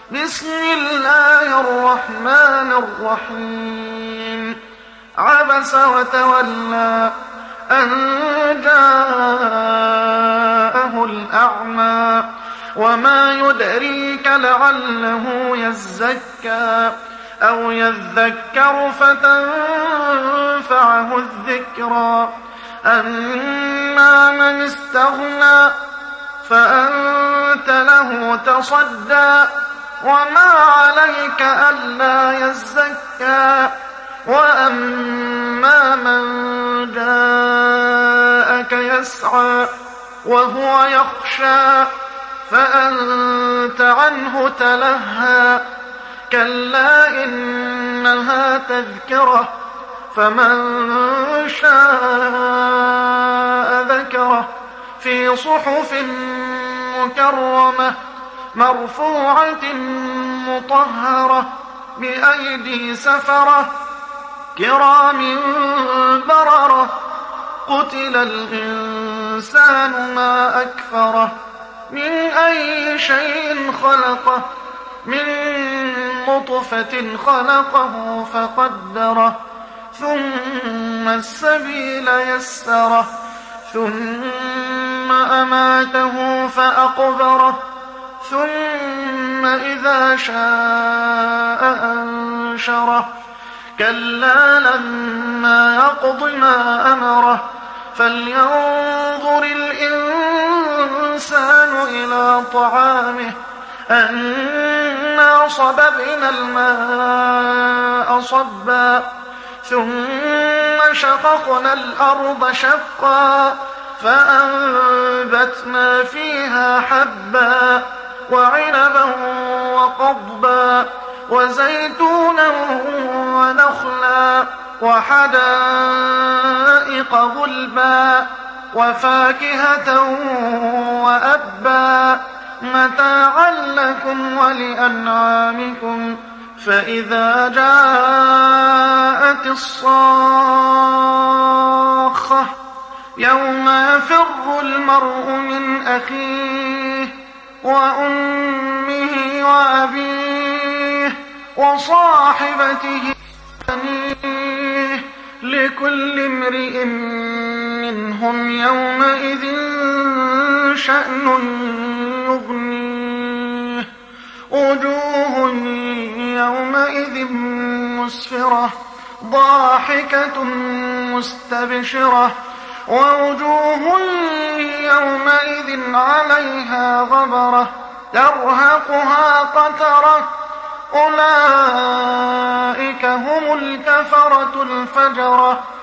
بسم الله الرحمن الرحيم. عبس وتولى أن جاءه الأعمى وما يدريك لعله يزكى أو يذكر فتنفعه الذكرى. أما من استغنى فأنت له تصدى وما عليك ألا يزكى. وأما من جاءك يسعى وهو يخشى فأنت عنه تلهى. كلا إنها تذكرة فمن شاء ذكره في صحف مكرمة مرفوعة مطهرة بأيدي سفرة كرام بررة. قتل الإنسان ما أكفره من أي شيء خلقه من نطفة خلقه فقدره ثم السبيل يسره ثم أماته فأقبره ثم إذا شاء أنشره. كلا لما يقض ما أمره فلينظر الإنسان إلى طعامه أنا صببنا الماء صبا ثم شققنا الأرض شقا فأنبتنا فيها حبا وعنبا وقضبا وزيتونا ونخلا وحدائق غلبا وفاكهة وأبا متاعا لكم ولأنعامكم. فإذا جاءت الصاخة يوم يفر المرء من أخيه وأمه وأبيه وصاحبته وبنيه لكل امرئ منهم يومئذ شأن يغنيه. وجوه يومئذ مسفرة ضاحكة مستبشرة ووجوه يومئذ عليها غبرة ترهقها قترة. أولئك هم الكفرة الفجرة.